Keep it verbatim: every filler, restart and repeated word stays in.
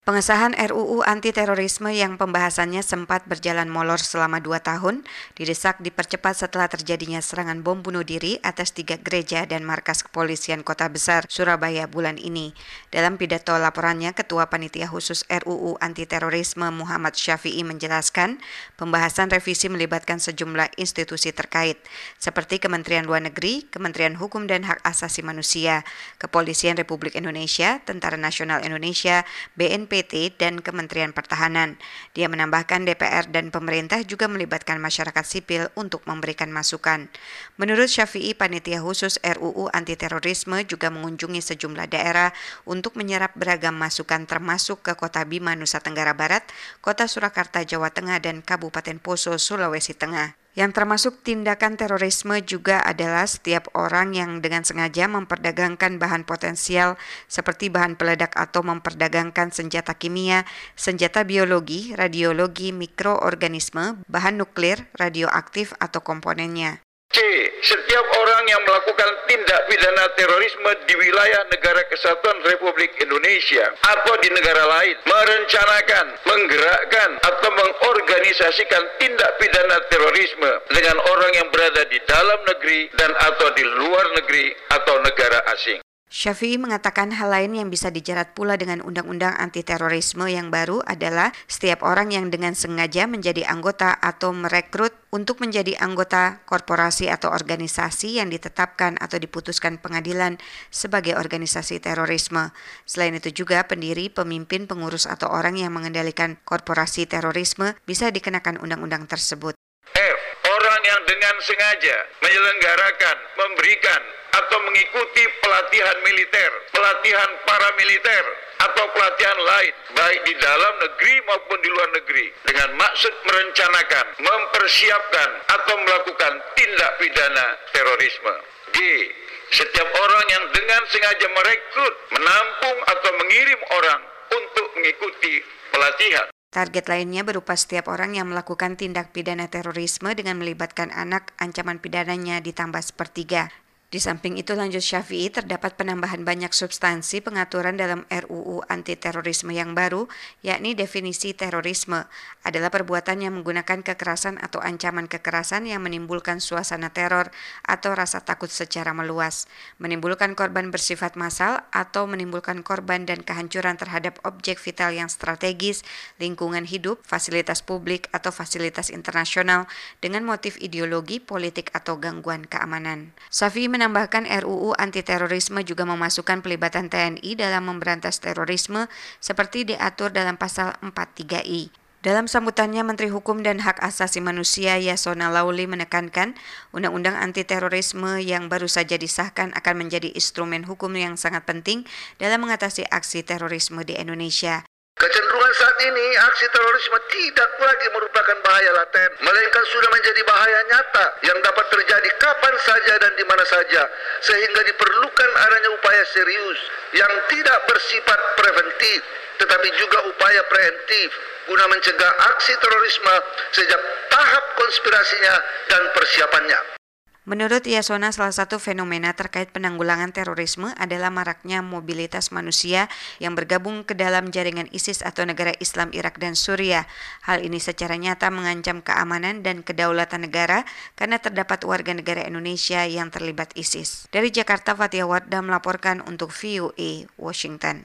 Pengesahan R U U anti-terorisme yang pembahasannya sempat berjalan molor selama dua tahun, didesak dipercepat setelah terjadinya serangan bom bunuh diri atas tiga gereja dan markas kepolisian Kota Besar, Surabaya bulan ini. Dalam pidato laporannya, Ketua Panitia Khusus R U U Anti-Terorisme Muhammad Syafi'i menjelaskan, pembahasan revisi melibatkan sejumlah institusi terkait, seperti Kementerian Luar Negeri, Kementerian Hukum dan Hak Asasi Manusia, Kepolisian Republik Indonesia, Tentara Nasional Indonesia, B N P T, dan Kementerian Pertahanan. Dia menambahkan D P R dan pemerintah juga melibatkan masyarakat sipil untuk memberikan masukan. Menurut Syafi'i, Panitia Khusus R U U Anti-Terorisme juga mengunjungi sejumlah daerah untuk menyerap beragam masukan termasuk ke Kota Bima, Nusa Tenggara Barat, Kota Surakarta, Jawa Tengah, dan Kabupaten Poso, Sulawesi Tengah. Yang termasuk tindakan terorisme juga adalah setiap orang yang dengan sengaja memperdagangkan bahan potensial seperti bahan peledak atau memperdagangkan senjata kimia, senjata biologi, radiologi, mikroorganisme, bahan nuklir, radioaktif atau komponennya. C. Setiap orang yang melakukan tindak pidana terorisme di wilayah Negara Kesatuan Republik Indonesia atau di negara lain, merencanakan, menggerakkan, atau mengorganisasikan tindak pidana terorisme dengan orang yang berada di dalam negeri dan atau di luar negeri atau negara asing. Syafi'i mengatakan hal lain yang bisa dijerat pula dengan Undang-Undang Anti-Terorisme yang baru adalah setiap orang yang dengan sengaja menjadi anggota atau merekrut untuk menjadi anggota korporasi atau organisasi yang ditetapkan atau diputuskan pengadilan sebagai organisasi terorisme. Selain itu juga pendiri, pemimpin, pengurus atau orang yang mengendalikan korporasi terorisme bisa dikenakan undang-undang tersebut. F. Orang yang dengan sengaja menyelenggarakan, memberikan, atau mengikuti pelatihan militer, pelatihan paramiliter, atau pelatihan lain, baik di dalam negeri maupun di luar negeri, dengan maksud merencanakan, mempersiapkan, atau melakukan tindak pidana terorisme. G. Setiap orang yang dengan sengaja merekrut, menampung, atau mengirim orang untuk mengikuti pelatihan. Target lainnya berupa setiap orang yang melakukan tindak pidana terorisme dengan melibatkan anak, ancaman pidananya ditambah sepertiga. Di samping itu, lanjut Syafi'i, terdapat penambahan banyak substansi pengaturan dalam R U U Anti-Terorisme yang baru, yakni definisi terorisme adalah perbuatan yang menggunakan kekerasan atau ancaman kekerasan yang menimbulkan suasana teror atau rasa takut secara meluas, menimbulkan korban bersifat massal atau menimbulkan korban dan kehancuran terhadap objek vital yang strategis, lingkungan hidup, fasilitas publik atau fasilitas internasional dengan motif ideologi, politik atau gangguan keamanan. Syafi'i menambahkan R U U Anti-Terorisme juga memasukkan pelibatan T N I dalam memberantas terorisme seperti diatur dalam pasal empat puluh tiga I. Dalam sambutannya, Menteri Hukum dan Hak Asasi Manusia Yasona Laoly menekankan Undang-Undang Anti-Terorisme yang baru saja disahkan akan menjadi instrumen hukum yang sangat penting dalam mengatasi aksi terorisme di Indonesia. Kecenderungan saat ini, aksi terorisme tidak lagi merupakan bahaya laten, melainkan sudah menjadi bahaya nyata yang dapat terjadi kapan saja dan di mana saja, sehingga diperlukan adanya upaya serius yang tidak bersifat preventif, tetapi juga upaya preventif guna mencegah aksi terorisme sejak tahap konspirasinya dan persiapannya. Menurut Yasona, salah satu fenomena terkait penanggulangan terorisme adalah maraknya mobilitas manusia yang bergabung ke dalam jaringan ISIS atau negara Islam Irak dan Suriah. Hal ini secara nyata mengancam keamanan dan kedaulatan negara karena terdapat warga negara Indonesia yang terlibat ISIS. Dari Jakarta, Fathia Wardah melaporkan untuk V O A Washington.